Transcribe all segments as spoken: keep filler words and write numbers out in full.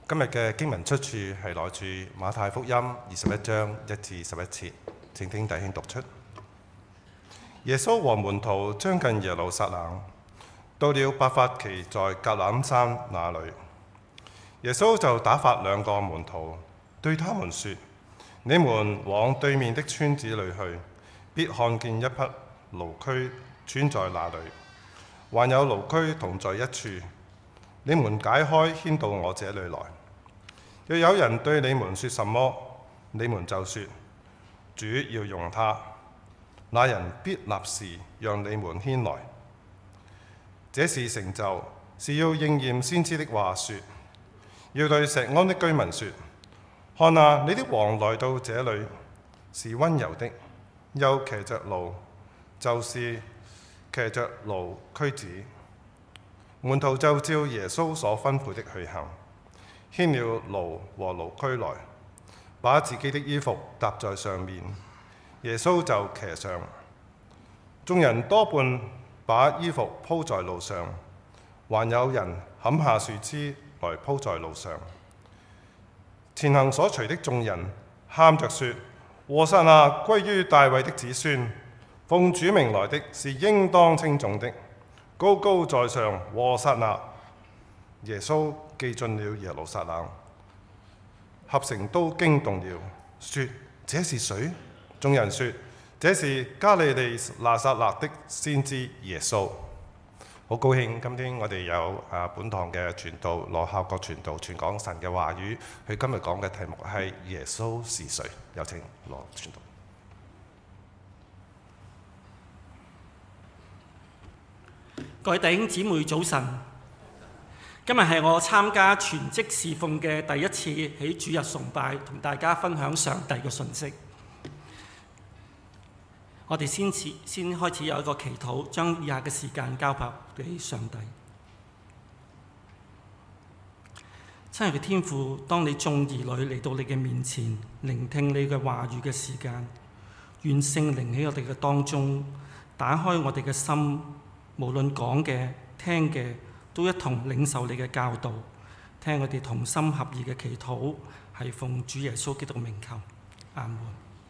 今日嘅經文出處係來自馬太福音二十一章一至十一節，請聽弟兄讀出。耶穌和門徒將近耶路撒冷，到了伯法其在橄欖山那裏，耶穌就打發兩個門徒，對他們說：你們往對面的村子裏去，必看見一匹驢駒拴在那裏，還有驢駒同在一處，你們解開牽到我這裏來。若有人對你們說什麼，你們就說：主要用它，那人必立時讓你們牽來。這事成就，是要應驗先知的話說：要對錫安的居民說，看啊，你的王來到這裏，是溫柔的，又騎着驢，就是騎着驢駒子。門徒就照耶穌所吩咐的去行，牽了驢和驢駒來，把自己的衣服搭在上面，耶穌就騎上。眾人多半把衣服鋪在路上，還有人砍下樹枝來鋪在路上。前行所隨的眾人喊着說：和散那歸於大衛的子孫，奉主名來的是應當稱頌的，高高在上，和散那！耶穌既進了耶路撒冷，合城都驚動了，說：這是誰？眾人說：這是加利利拿撒勒的先知耶穌。好高興今天我哋有啊本堂嘅傳道羅孝國傳道傳講神嘅話語，佢今日講嘅題目係耶穌是誰？有請羅傳道。 各位弟兄姊妹早晨，今日係我參加全職侍奉嘅第一次喺主日崇拜，同大家分享上帝嘅信息。我哋先始先開始有一個祈禱，將以下嘅時間交託俾上帝。親愛嘅天父，當你眾兒女嚟到你嘅面前，聆聽你嘅話語嘅時間，願聖靈喺我哋嘅當中打開我哋嘅心，無論講嘅、聽嘅，都一同領受你嘅教導，聽我哋同心合意嘅祈禱，係奉主耶穌基督名求，阿門。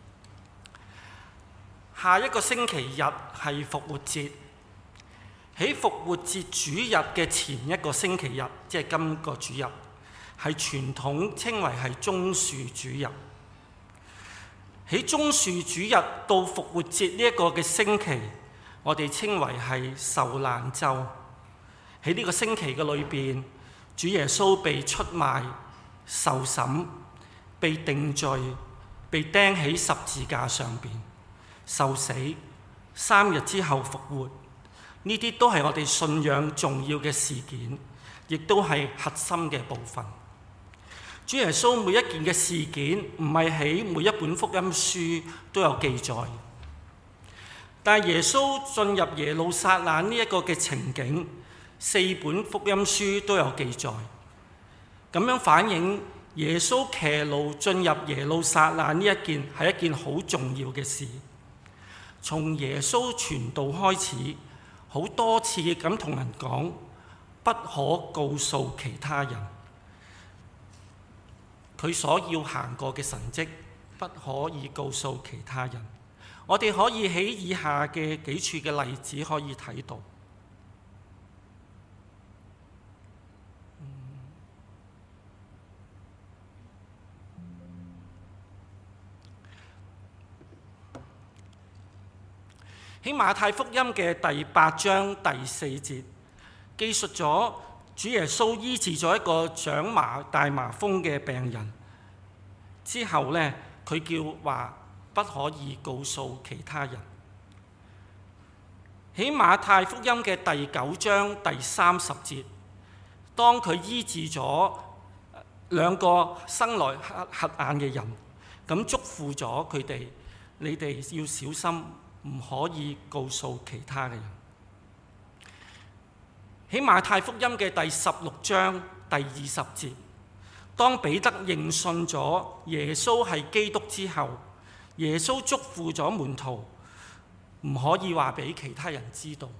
下一個星期日係復活節，喺復活節主日嘅前一個星期日，即係今個主日，係傳統稱為係棕樹主日。喺棕樹主日到復活節呢一個嘅星期，我哋稱為係受難週。喺呢個星期嘅裏邊，主耶穌被出賣、受審、被定罪、被釘喺十字架上邊、受死，三日之後復活。呢啲都係我哋信仰重要嘅事件，亦都係核心嘅部分。主耶穌每一件嘅事件唔係喺每一本福音書都有記載，但係耶穌進入耶路撒冷呢一個嘅情景，四本福音書都有記載，咁樣反映耶穌騎驢進入耶路撒冷呢一件係一件好重要嘅事。從耶穌傳道開始，好多次咁同人講，不可告訴其他人佢所要行過嘅神蹟，不可以告訴其他人。我哋可以喺以下嘅幾處嘅例子可以睇到。喺馬太福音嘅第八章第四節，記述咗主耶穌醫治咗一個長麻大麻風嘅病人之後呢，佢叫話不可以告訴其他人。喺馬太福音嘅第九章第三十節，當佢醫治咗兩個生來瞎眼嘅人，咁囑咐咗佢哋：你哋要小心，唔可以告訴其他嘅人。喺馬太福音嘅第十六章第二十節，當彼得認信咗耶穌係基督之後，耶穌囑咐咗門徒唔可以話俾其他人知道。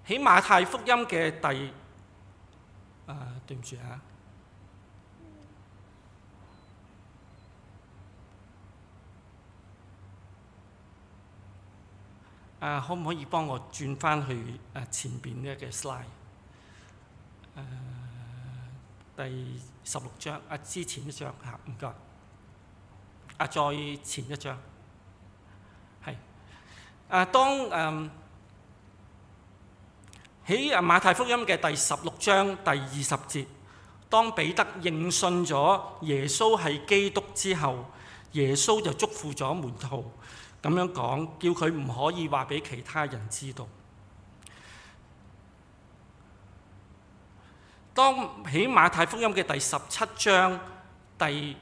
喺馬太福音嘅第啊，對唔住啊，啊，可唔可以幫我轉翻去啊前邊呢嘅 slide？誒，第十六章啊，之前一章嚇，唔該。啊，再前一章，係啊，當誒喺啊馬太福音嘅第十六章第二十節，當彼得認信咗耶穌係基督之後，耶穌就囑咐咗門徒咁樣講，叫佢唔可以話俾其他人知道。當喺馬太福音嘅第十七章第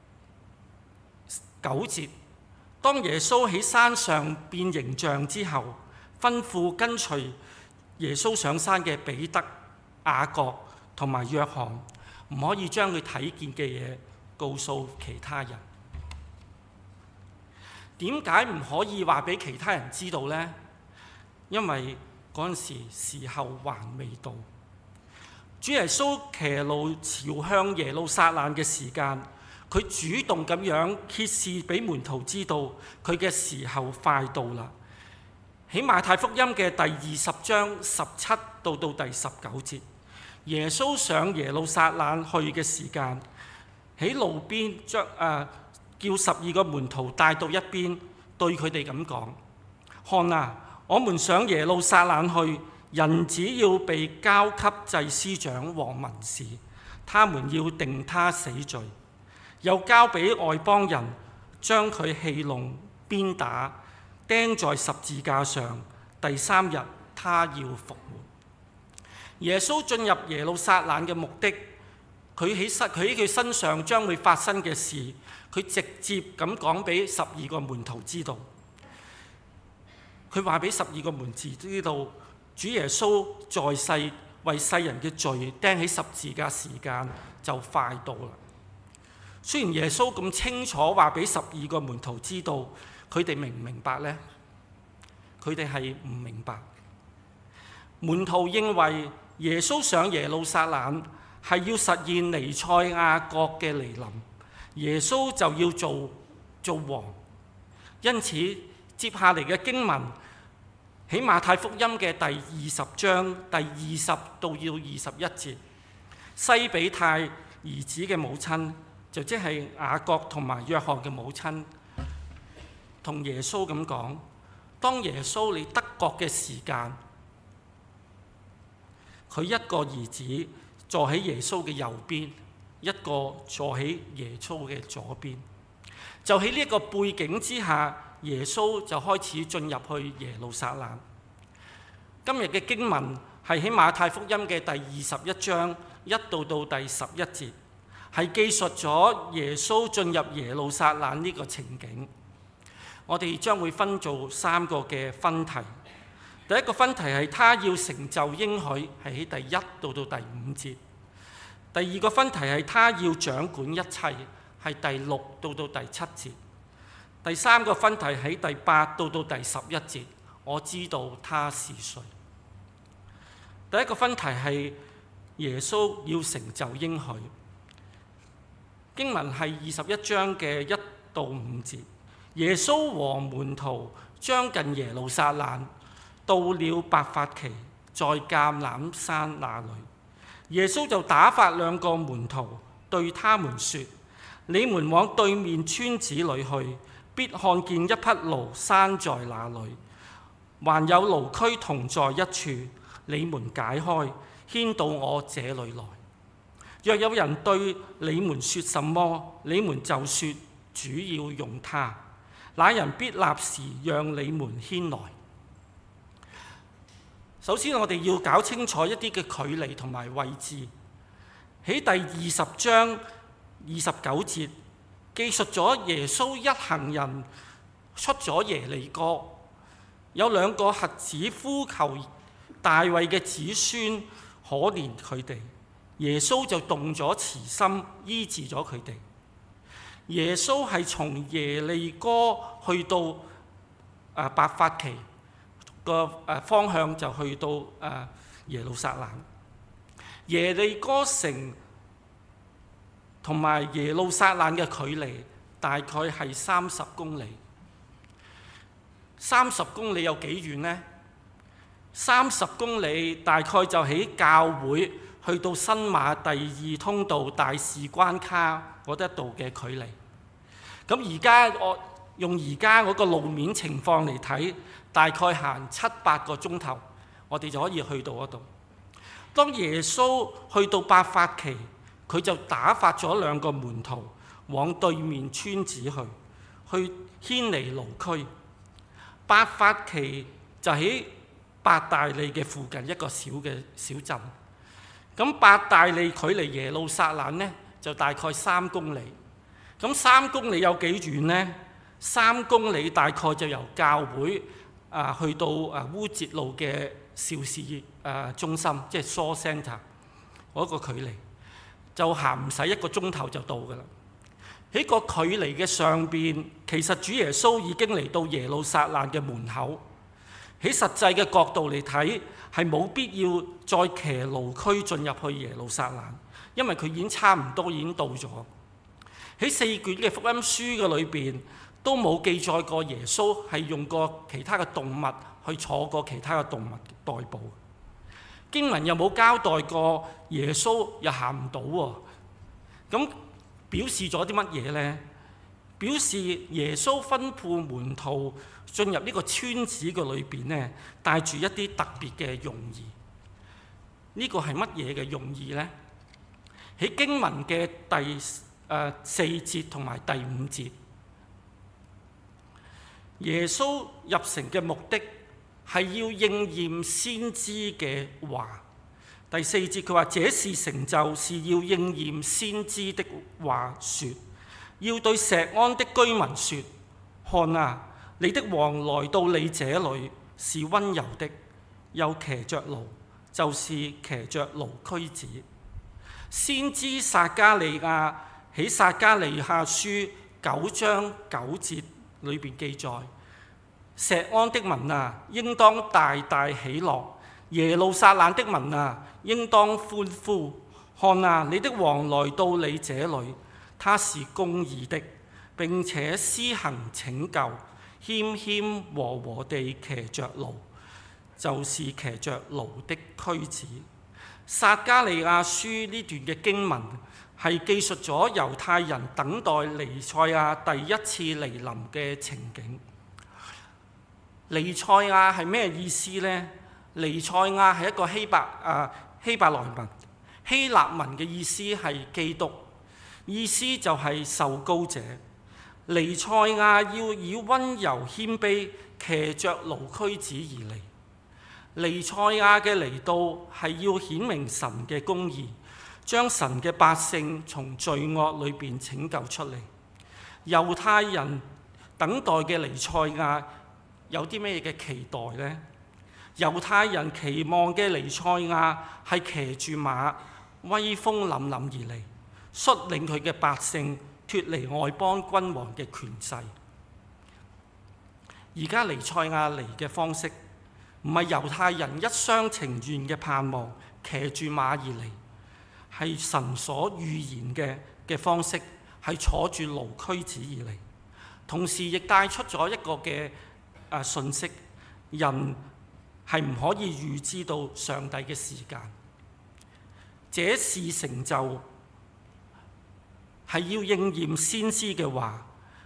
九節，當耶穌喺山上變形象之後，吩咐跟隨耶穌上山嘅彼得、雅各同埋約翰，唔可以將佢睇見嘅嘢告訴其他人。點解唔可以話俾其他人知道呢？因為嗰陣時時候還未到。主耶穌騎驢朝向耶路撒冷嘅時間，佢主動咁樣揭示俾門徒知道，佢嘅時候快到啦。喺馬太福音嘅第二十章十七到到第十九節，耶穌上耶路撒冷去嘅時間，喺路邊將誒叫十二個門徒帶到一邊，對佢哋咁講：看啊，我們上耶路撒冷去，人子要被交給祭司長和文士，他們要定他死罪，又交俾外邦人，將佢戲弄、鞭打、釘在十字架上。第三日，他要復活。耶穌進入耶路撒冷嘅目的，佢喺身佢喺佢身上將會發生嘅事，佢直接咁講俾十二個門徒知道。佢話俾十二個門徒知道，主耶穌在世為世人嘅罪釘喺十字架時間就快到啦。雖然耶穌咁清楚話俾十二個門徒知道，佢哋明唔明白呢？佢哋係唔明白。門徒認為耶穌上耶路撒冷係要實現彌賽亞國嘅來臨，耶穌就要做做王。因此，接下嚟嘅經文喺馬太福音嘅第二十章第二十到要二十一節，西比泰兒子嘅母親，就即係雅各同埋約翰嘅母親，同耶穌咁講：當耶穌你得國嘅時間，佢一個兒子坐喺耶穌嘅右邊，一個坐喺耶穌嘅左邊。就喺呢一個背景之下，耶穌就開始進入去耶路撒冷。今日嘅經文係喺馬太福音嘅第二十一章一到到第十一節，係記述咗耶穌進入耶路撒冷呢個情景。我哋將會分做三個嘅分題。第一個分題係他要成就應許，係喺第一到到第五節。第二個分題係他要掌管一切，係第六到到第七節。第三個分題喺第八到到第十一節。我知道他是誰。第一個分題係耶穌要成就應許。經文係二十一章嘅一到五節。耶穌和門徒將近耶路撒冷，到了伯法其，在橄欖山那裡，耶穌就打發兩個門徒，對他們說：你們往對面村子裡去，必看見一匹驢拴在那裡，還有驢駒同在一處，你們解開，牽到我這裡來。若有人對你們說什麼，你們就說主要用它，那人必立時讓你們牽來。首先，我哋要搞清楚一啲嘅距離同埋位置。喺第二十章二十九節，記述咗耶穌一行人出咗耶利哥，有兩個瞎子呼求大衛嘅子孫可憐佢哋，耶穌就動咗慈心醫治咗佢哋。耶穌係從耶利哥去到啊伯法其嗰個誒方向就去到誒耶路撒冷。耶利哥城同埋耶路撒冷嘅距離大概係三十公里。三十公里有幾遠呢？三十公里大概就喺教會去到新馬第二通道大士關卡嗰一度嘅距離。咁而家我用而家嗰個路面情況嚟睇，大概行七八個鐘頭，我哋就可以去到嗰度。當耶穌去到伯法其，佢就打發咗兩個門徒往對面村子去，去軒尼路區。伯法其就喺伯大利嘅附近一個小嘅小鎮。咁伯大利距離耶路撒冷呢，就大概三公里。咁三公里有幾遠呢？三公里大概就由教會啊去到啊烏節路嘅邵氏誒中心，即係 Shaw Centre 嗰個距離，就行唔使一個鐘頭就到㗎啦。喺個距離嘅上邊，其實主耶穌已經嚟到耶路撒冷嘅門口。喺實際嘅角度嚟睇，係冇必要再騎驢駒進入去耶路撒冷，因為佢已經差唔多已經到咗。喺四卷嘅福音書嘅裏邊，都冇記載過耶穌係用過其他嘅動物去坐過其他嘅動物代步。經文又冇交代過耶穌又行唔到喎。咁表示咗啲乜嘢呢？表示耶穌吩咐門徒進入呢個村子嘅裏邊呢，帶住一啲特別嘅用意。呢、這個係乜嘢嘅用意呢？喺經文嘅第誒、呃、四節同埋第五節，耶穌入城嘅目的係要應驗先知嘅話。第四節佢話：這事成就是要應驗先知的話說，要對錫安的居民說：看啊，你的王來到你這裏，是溫柔的，又騎着驢，就是騎着驢駒子。先知撒迦利亞喺撒迦利亞書九章九節裏邊記載：錫安的民啊，應當大大喜樂；耶路撒冷的民啊，應當歡呼。看啊，你的王來到你這裏，他是公義的，並且施行拯救，謙謙和和地騎着驢，就是騎着驢的駒子。撒迦利亞書呢段嘅經文係記述咗猶太人等待彌賽亞第一次嚟臨嘅情景。彌賽亞係咩意思呢？彌賽亞係一個希伯啊希伯來文、希臘文嘅意思係基督，意思就係受膏者。彌賽亞要以溫柔謙卑騎着驢駒子而嚟。彌賽亞嘅嚟到係要顯明神嘅公義，將神嘅百姓從罪惡裏邊拯救出嚟。猶太人等待嘅彌賽亞有啲咩嘅期待呢？猶太人期望嘅彌賽亞係騎住馬，威風凜凜而嚟，率領佢嘅百姓脫離外邦君王嘅權勢。而家彌賽亞嚟嘅方式，唔係猶太人一廂情願嘅盼望，騎住馬而嚟，係神所預言嘅嘅方式，係坐住驢駒子而嚟。同時亦帶出咗一個嘅啊訊息，人係唔可以預知到上帝嘅時間。這事成就係要應驗先知嘅話，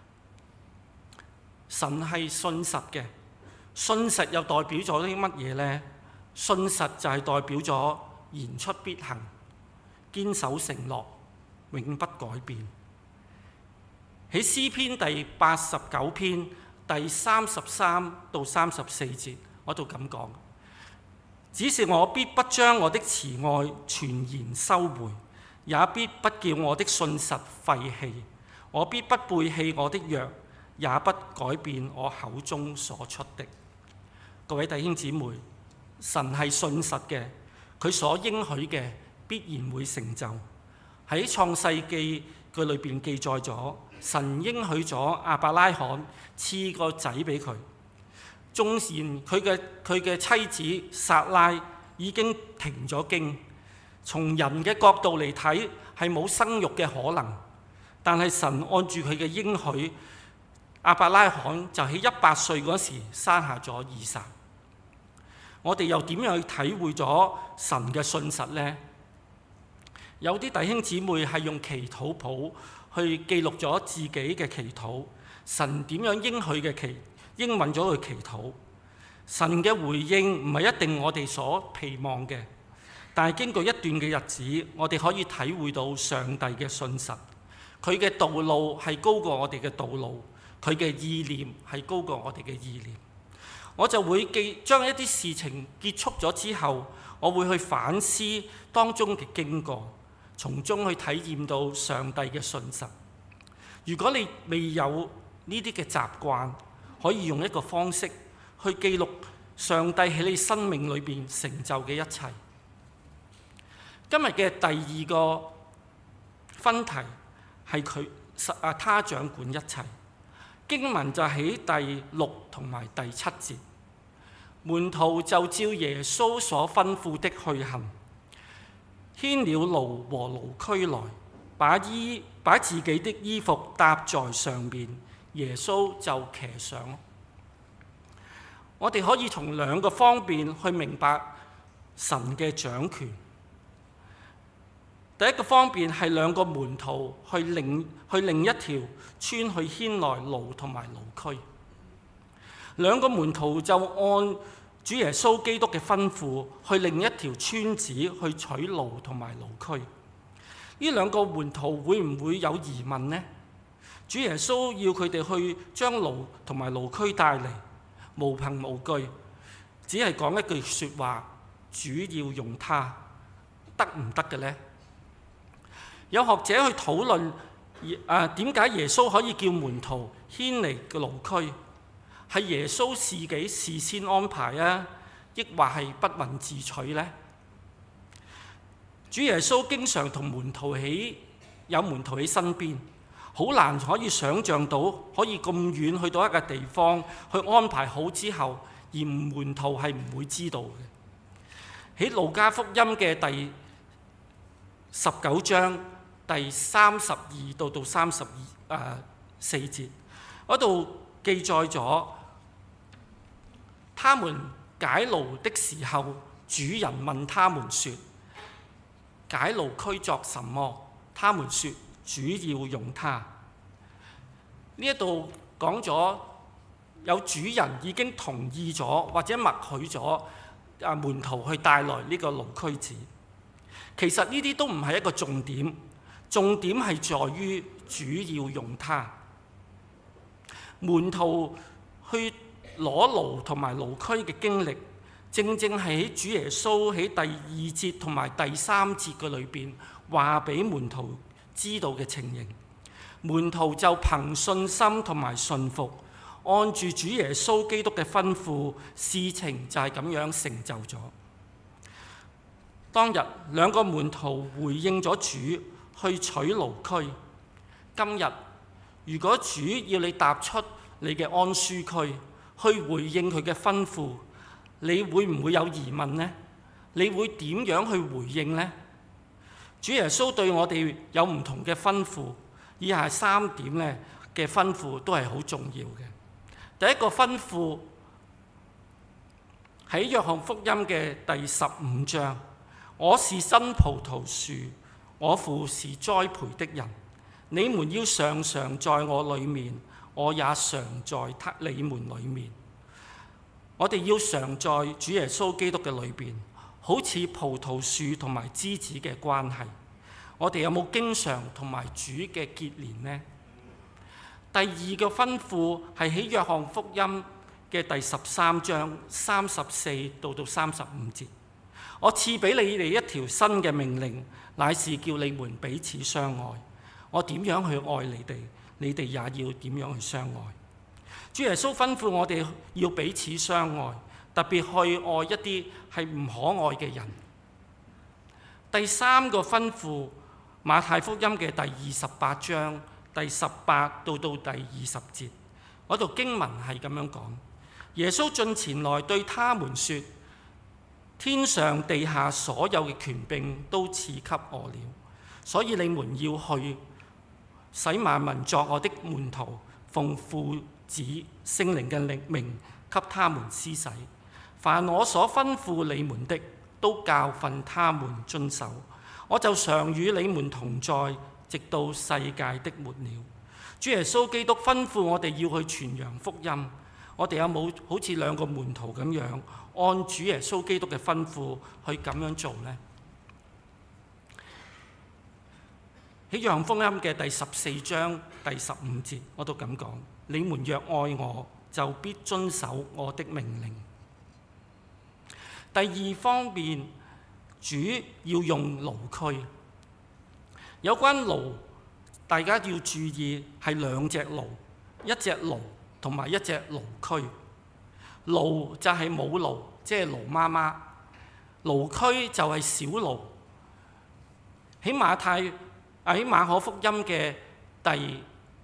神係信實嘅。信實又代表咗啲乜嘢呢？信實就係代表咗言出必行，堅守承諾，永不改變。喺詩篇第八十九篇第三十三到三十四節，我度咁講：只是我必不將我的慈愛全然收回，也必不叫我的信實廢棄。我必不背棄我的約，也不改變我口中所出的。各位弟兄姊妹，神係信實嘅，佢所應許嘅必然會成就。喺創世記佢裏邊記載咗，神應許咗亞伯拉罕賜個仔俾佢。 縱然佢嘅佢嘅妻子撒拉已經停咗經，從人嘅角度嚟睇係冇生育嘅可能，但係神按住佢嘅應許，亞伯拉罕就喺一百歲嗰時生下咗以撒。我哋又點樣去體會咗神嘅信實呢？有啲弟兄姊妹係用祈禱簿去記錄咗自己嘅祈禱，神點樣應許嘅祈應允咗佢祈禱。神嘅回應唔係一定我哋所期望嘅，但係經過一段嘅日子，我哋可以體會到上帝嘅信實。佢嘅道路係高過我哋嘅道路，佢嘅意念係高過我哋嘅意念。我就會記將一啲事情結束咗之後，我會去反思當中嘅經過，從中去體驗到上帝嘅信實。如果你未有呢啲嘅習慣，可以用一個方式去記錄上帝喺你生命裏邊成就嘅一切。今日嘅第二個分題係佢啊，他掌管一切。經文就喺第六同埋第七節，門徒就照耶穌所吩咐的去行，牽了驢和驢駒來，把衣把自己的衣服搭在上面，耶穌就騎上。我哋可以從兩個方面去明白神嘅掌權。第一個方面係兩個門徒去另去另一條村去牽來驢同埋驢駒，兩個門徒就按主耶穌基督嘅吩咐去另一條村子去取驢同埋驢駒。呢兩個門徒會唔會有疑問呢？主耶穌要佢哋去將驢同埋驢駒帶嚟，無憑無據，只係講一句説話：主要用它，得唔得嘅呢？有學者去討論誒點解耶穌可以叫門徒牽嚟嘅驢駒，係耶穌自己事先安排啊，抑或係不問自取呢？主耶穌經常同門徒喺有門徒喺身邊，好難可以想像到可以咁遠去到一個地方去安排好之後，而門徒係唔會知道嘅。喺路加福音嘅第十九章第三十二到到三十二誒四節嗰度記載咗，他們解驢的時候，主人問他們說：解驢駒作什麼？他們說：主要用它。呢一度講咗有主人已經同意咗或者默許咗啊門徒去帶來呢個驢駒子。其實呢啲都唔係一個重點，重點係在於主要用它。門徒去攞驢同埋驢駒嘅經歷，正正係喺主耶穌喺第二節同埋第三節嘅裏邊話俾門徒知道嘅情形。門徒就憑信心同埋信服，按住主耶穌基督嘅吩咐，事情就係咁樣成就咗。當日兩個門徒回應咗主去取驢駒。今日如果主要你踏出你嘅安舒區，去回應佢嘅吩咐，你會唔會有疑問呢？你會點樣去回應呢？主耶穌對我哋有唔同嘅吩咐，以下三點咧嘅吩咐都係好重要嘅。第一個吩咐喺約翰福音嘅第十五章。我是真葡萄樹，我父是栽培的人。你們要常常在我裏面，我也常在他你們裏面。我哋要常在主耶穌基督嘅裏邊，好似葡萄樹同埋枝子嘅關係。我哋有冇經常同埋主嘅結連呢？第二個吩咐係喺約翰福音嘅第十三章三十四到到三十五節。我賜俾你哋一條新嘅命令，乃是叫你們彼此相愛。我點樣去愛你哋，你哋也要點樣去相愛。主耶穌吩咐我哋要彼此相愛，特別去愛一啲係唔可愛嘅人。第三個吩咐，馬太福音嘅第二十八章第十八到到第二十節，嗰度經文係咁樣講： 耶穌進前來對他們說：天上地下所有嘅權柄都賜給我了，所以你們要去，使萬民作我的門徒，奉父子聖靈嘅名給他們施洗。凡我所吩咐你們的，都教訓他們遵守。我就常與你們同在，直到世界的末了。主耶穌基督吩咐我哋要去傳揚福音，我哋有冇好似兩個門徒咁樣，按主耶穌基督嘅吩咐去咁樣做呢？喺約翰福音嘅第十四章第十五節，我都咁講：你們若愛我，就必遵守我的命令。第二方面，主要用驢駒。有關驢，大家要注意係兩隻驢，一隻驢同埋一隻驢駒。驢就係母驢，即係驢媽媽；驢駒就係小驢。喺馬太喺馬可福音嘅第誒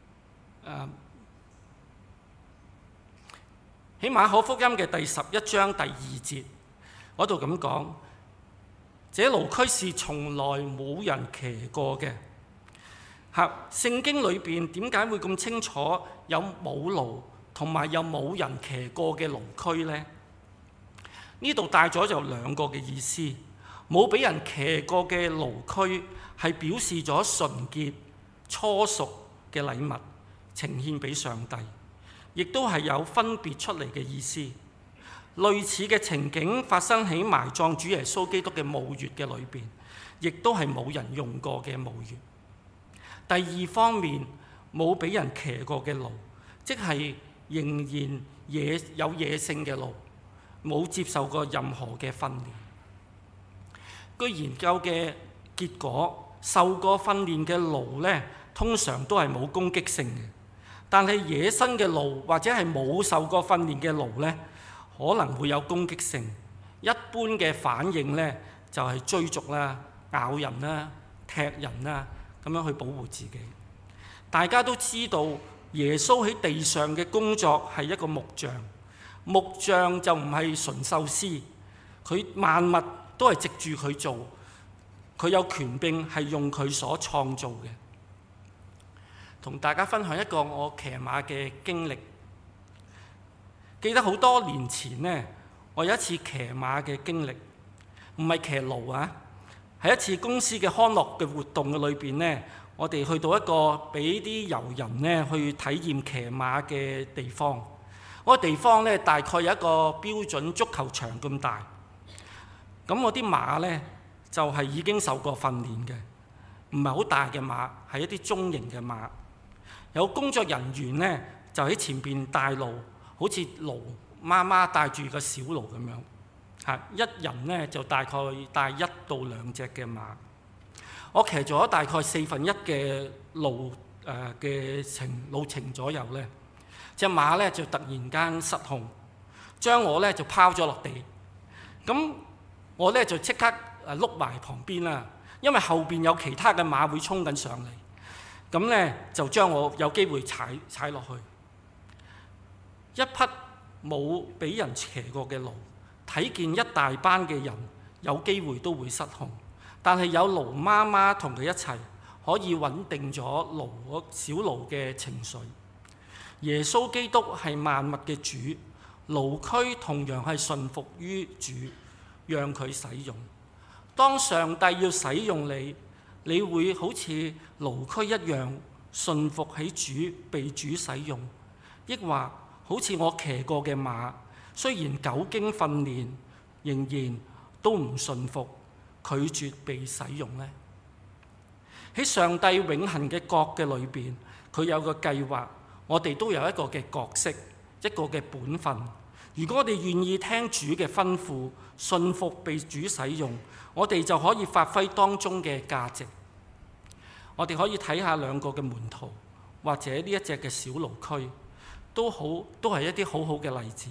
喺馬可福音嘅第十一章第二節嗰度咁講：這驢駒是從來冇人騎過嘅。嚇，聖經裏邊點解會咁清楚有母驢同埋有冇人騎過嘅驢駒呢？呢度帶咗就兩個嘅意思。冇俾人騎過嘅驢駒係表示咗純潔初熟嘅禮物呈獻俾上帝，亦都係有分別出嚟嘅意思。類似嘅情景發生喺埋葬主耶穌基督嘅墓穴嘅裏邊，亦都係冇人用過嘅墓穴。第二方面，冇俾人騎過嘅驢，即係仍然野有野性嘅驢，冇接受過任何嘅訓練。據研究嘅結果，受過訓練嘅驢呢，通常都係冇攻擊性嘅，但係野生嘅驢或者係冇受過訓練嘅驢呢，可能會有攻擊性。一般嘅反應呢，就係追逐啦、咬人啦、踢人啦，咁樣去保護自己。大家都知道耶穌喺地上嘅工作係一個木匠，木匠就唔係馴獸師，佢萬物都係藉住佢做，佢有權柄係用佢所創造嘅。同大家分享一個我騎馬嘅經歷。記得好多年前呢，我有一次騎馬嘅經歷，唔係騎驢啊，係一次公司嘅康樂嘅活動嘅裏邊呢，我哋去到一個俾啲遊人呢去體驗騎馬嘅地方。嗰個地方呢，大概有一個標準足球場咁大。咁我啲馬呢，就係已經受過訓練嘅，唔係好大嘅馬，係一啲中型嘅馬。有工作人員呢，就喺前邊帶路，好似驢媽媽帶住個小驢咁樣。嚇，一人呢，就大概帶一到兩隻嘅馬。我騎咗大概四分一嘅路誒嘅程路程左右呢，隻馬呢，就突然間失控，將我呢，就拋咗落地。咁我呢，就即刻誒碌埋旁邊啦，因為後邊有其他嘅馬會衝緊上嚟。咁呢，就將我有機會踩踩落去。一匹冇俾人騎過嘅驢，睇見一大班嘅人有機會都會失控，但係有驢媽媽同佢一齊，可以穩定咗驢小驢嘅情緒。耶穌基督係萬物嘅主，驢駒同樣係順服於主，讓佢使用。當上帝要使用你，你會好似驢駒一樣順服起主，被主使用，抑或好似我騎過嘅馬，雖然久經訓練，仍然都唔順服，拒絕被使用呢？喺上帝永恆嘅國嘅裏邊，佢有個計劃，我哋都有一個嘅角色，一個嘅本分。如果我哋願意聽主嘅吩咐，順服被主使用，我哋就可以發揮當中嘅價值。我哋可以睇下兩個嘅門徒，或者呢一隻嘅小驢駒，都好，都係一啲好好嘅例子。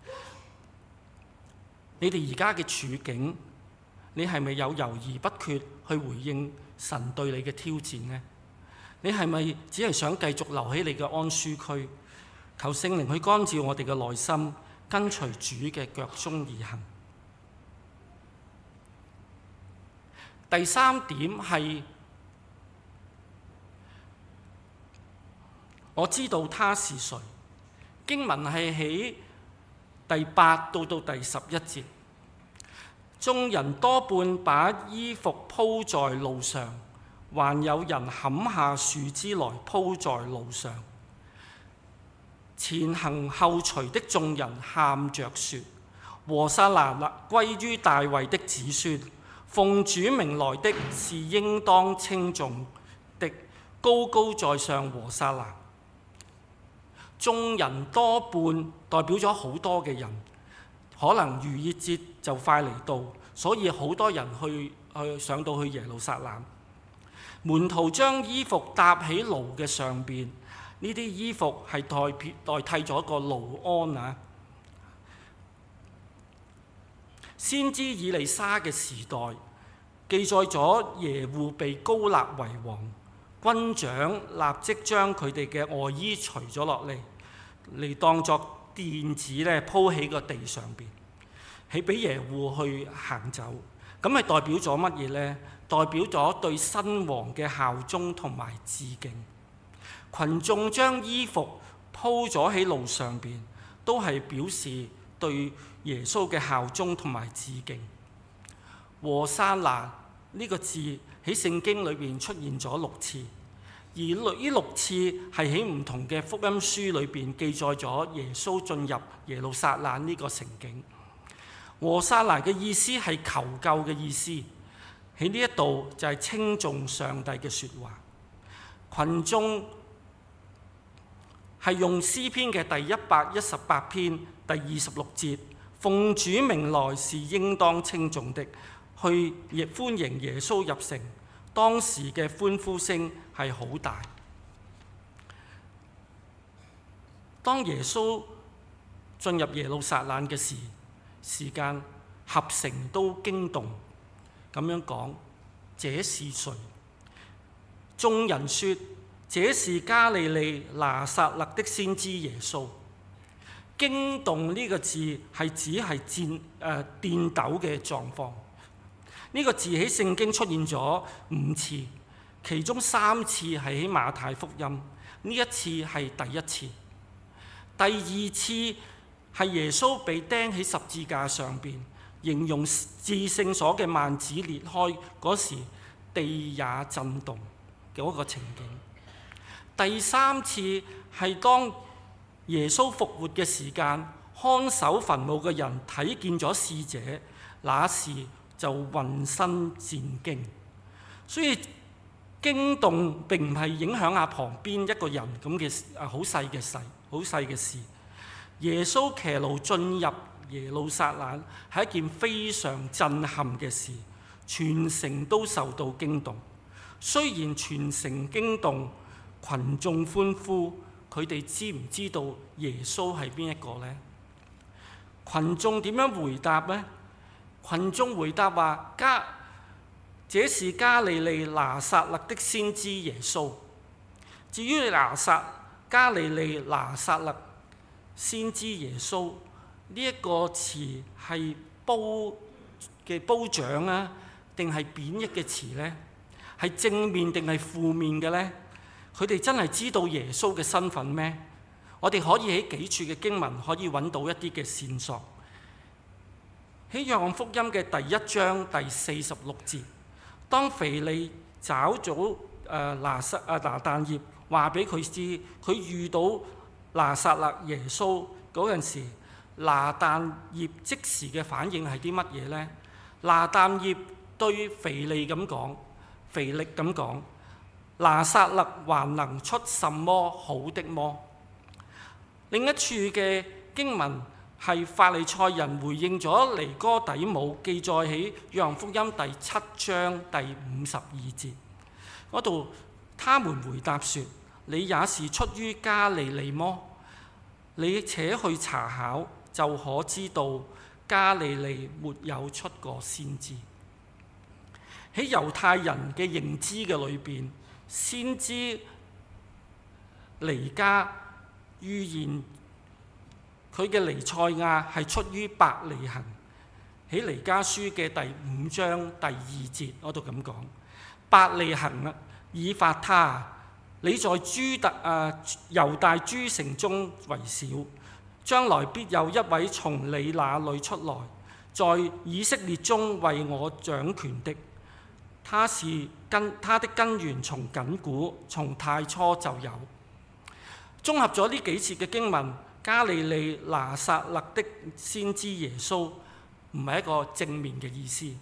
你哋而家嘅處境，你係咪有猶豫不決去回應神對你嘅挑戰呢？你係咪只係想繼續留喺你嘅安舒區，求聖靈去光照我哋嘅內心， 跟隨主嘅腳蹤而行。第三點係我知道他是誰。經文係喺第八到到第十一節。眾人多半把衣服鋪在路上，還有人砍下樹枝來鋪在路上。前行後隨的眾人喊着說：和散那歸於大衛的子孫，奉主名來的是應當稱頌的，高高在上和散那。眾人多半代表咗好多嘅人，可能逾越節就快嚟到，所以好多人去去上到去耶路撒冷。門徒將衣服搭喺驢嘅上邊，呢啲衣服係代替代替咗個驢鞍啊。先知以利沙嘅時代記載咗耶戶被膏立為王，軍長立即將佢哋嘅外衣除咗落嚟，嚟當作墊子咧鋪喺個地上邊，係俾耶戶去行走。咁係代表咗乜嘢呢？代表咗對新王嘅效忠同埋致敬。群眾將衣服鋪咗喺路上邊，都係表示對耶穌嘅效忠同埋致敬。和散那呢個字喺聖經裏邊出現咗六次，而呢六次係喺唔同嘅福音書裏邊記載咗耶穌進入耶路撒冷呢個情景。和散那嘅意思係求救嘅意思，喺呢一度就係稱頌上帝嘅説話。群眾係用詩篇嘅第一百一十八篇第二十六節，奉主名來是應當稱頌的，去亦歡迎耶穌入城。當時嘅歡呼聲係好大。當耶穌進入耶路撒冷嘅時時間，合城都驚動，咁樣講：這是誰？眾人說：這是加利利拿撒勒的先知耶穌。驚動呢個字係指係戰誒顛抖嘅狀況。呢、這個字喺聖經出現咗五次，其中三次係喺馬太福音，呢一次係第一次。第二次係耶穌被釘喺十字架上邊，形容至聖所嘅幔子裂開嗰時，地也震動嘅一個情景。第三次係當耶穌復活嘅時間，看守墳墓嘅人睇見咗使者，那時就渾身戰驚。所以驚動並唔係影響下旁邊一個人咁嘅啊好細嘅細好細嘅事。耶穌騎驢進入耶路撒冷係一件非常震撼嘅事，全城都受到驚動。雖然全城驚動，群眾歡呼，佢哋知唔知道耶穌係邊一個呢？群眾點樣回答呢？群眾回答話：加，這是加利利拿撒勒的先知耶穌。至於拿撒加利利拿撒勒先知耶穌呢一個詞係褒嘅褒獎啊，定係貶義嘅詞呢？係正面定係負面嘅呢？佢哋真係知道耶穌嘅身份咩？我哋可以喺幾處嘅經文可以揾到一啲嘅線索。喺約翰福音嘅第一章第四十六節，當腓利找咗誒拿撒啊拿但業話俾佢知，佢遇到拿撒勒耶穌嗰陣時，拿但業即時嘅反應係啲乜嘢呢？拿但業對腓利咁講，腓力咁講：拿撒勒還能出什麼好的麼？另一處嘅經文係法利賽人回應咗尼哥底母，記載喺約翰福音第七章第五十二節嗰度，他們回答說：你也是出於加利利麼？你且去查考，就可知道加利利沒有出過先知。喺猶太人嘅認知嘅裏邊，先知彌迦預言佢嘅彌賽亞係出於伯利恆。喺彌迦書嘅第五章第二節嗰度咁講：伯利恆啊，以法他，你在諸特啊猶大諸城中為小，將來必有一位從你那裏出來，在以色列中為我掌權的。他是根，他的根源從亙古，從太初就有。綜合咗呢幾節嘅經文，加利利拿撒勒的先知耶穌唔係一個正面嘅意思。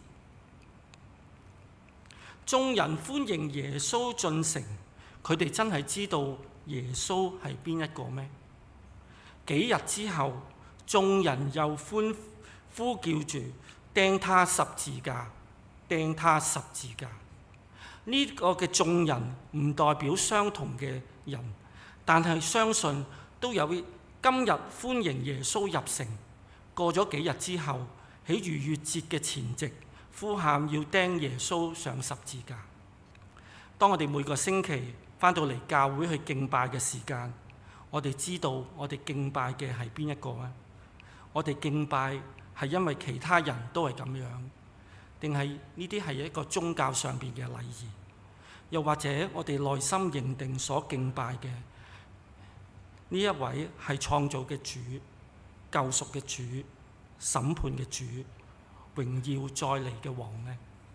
眾人歡迎耶穌進城，佢哋真係知道耶穌係邊一個咩？幾日之後，眾人又歡呼叫住釘他十字架，釘他十字架。呢、這個嘅眾人唔代表相同嘅人，但係相信都有今日歡迎耶穌入城。過咗幾日之後，喺逾越節嘅前夕，呼喊要釘耶穌上十字架。當我哋每個星期返到嚟教會去敬拜嘅時間，我哋知道我哋敬拜嘅係邊一個呢？我哋敬拜係因為其他人都係咁樣，定係呢啲係一個宗教上邊嘅禮儀？又或者我哋內心認定所敬拜嘅呢一位係創造嘅主、救贖嘅主、審判嘅主、榮耀再嚟嘅王呢？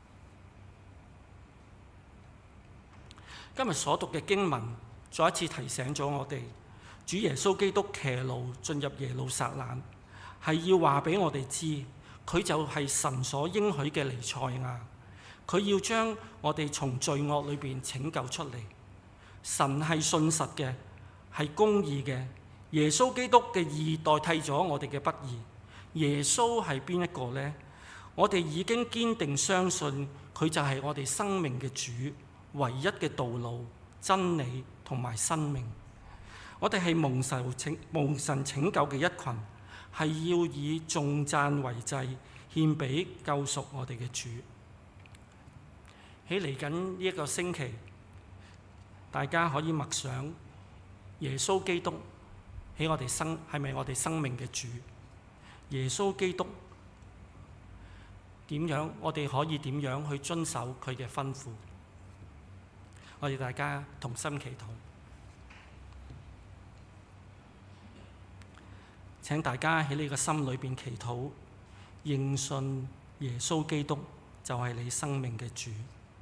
今日所讀嘅經文再一次提醒咗我哋，主耶穌基督騎驢進入耶路撒冷，係要話俾我哋知，佢就係神所應許嘅彌賽亞。佢要將我哋從罪惡裏邊拯救出嚟。神係信實嘅，係公義嘅。耶穌基督嘅義代替咗我哋嘅不義。耶穌係邊一個呢？我哋已經堅定相信佢就係我哋生命嘅主，唯一嘅道路、真理同埋生命。我哋係蒙神拯蒙神拯救嘅一群，係要以頌讚為祭，獻俾救贖我哋嘅主。喺嚟緊呢一個星期，大家可以默想耶穌基督喺我哋生係咪我哋生命嘅主？耶穌基督點樣？我哋可以點樣去遵守佢嘅吩咐？我哋大家同心祈禱。請大家喺你個心裏邊祈禱，認信耶穌基督就係你生命嘅主。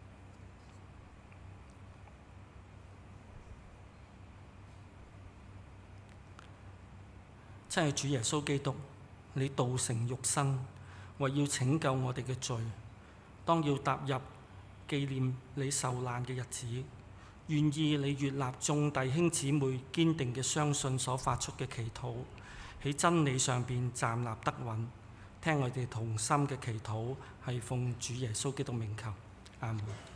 真係主耶穌基督，你道成肉身，為要拯救我哋嘅罪。當要踏入紀念你受難嘅日子，願意你悅納眾弟兄姊妹堅定嘅相信所發出嘅祈禱，喺真理上邊站立得穩。聽我哋同心嘅祈禱，係奉主耶穌基督名求，阿門。